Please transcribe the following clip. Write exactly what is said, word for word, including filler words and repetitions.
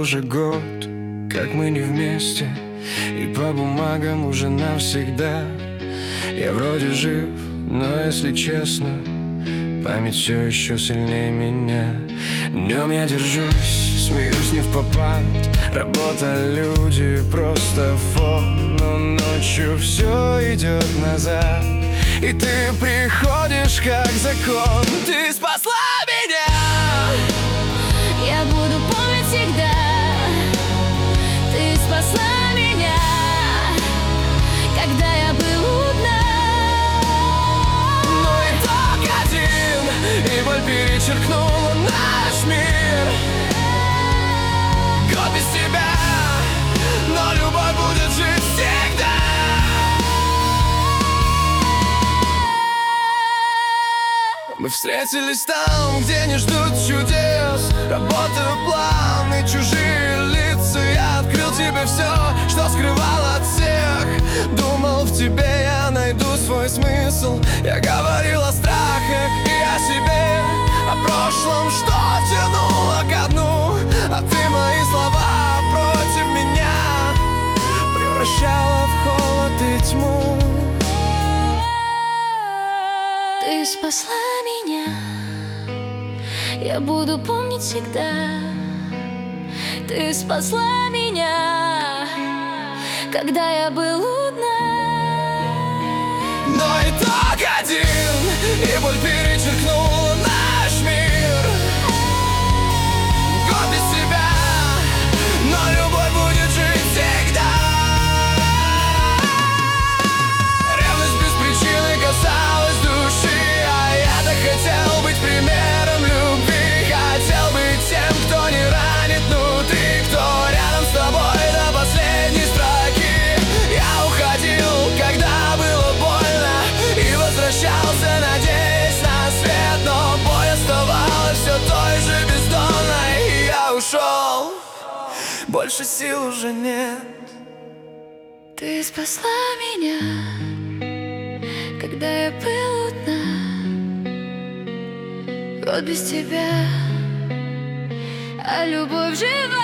уже год, как мы не вместе, и по бумагам уже навсегда. Я вроде жив, но если честно, память все еще сильнее меня. Днем я держусь, смеюсь не впопад. Работа, люди, просто фон. Но ночью все идет назад, и ты приходишь как закон. Ты спасла меня. Я буду помнить всегда. Ты спасла меня, когда я был у дна. Но итог один, и боль перечеркнула наш мир. Год без тебя, но любовь будет жить всегда. Мы встретились там, где не ждут чудес. Работаю план и чужие лица. Я открыл тебе все, что скрывал от всех. Думал, в тебе я найду свой смысл. Я говорил о страхах и о себе, о прошлом, что тянуло ко дну. А ты мои слова против меня превращала в холод и тьму. Ты спасла меня, я буду помнить всегда. Ты спасла меня, когда я был у дна. Но итог один, и боль перечеркнула наш мир. Год без тебя, но любовь будет жить всегда. Ревность без причины касалась души, а я-то хотел быть примером любви. Хотел быть тем, кто не ранит внутри, кто рядом с тобой до последней строки. Я уходил, когда было больно, и возвращался, надеясь на свет. Но боль оставалась все той же бездонной, и я ушел, больше сил уже нет. Ты спасла меня, когда я был у дна. Год без тебя, а любовь жива.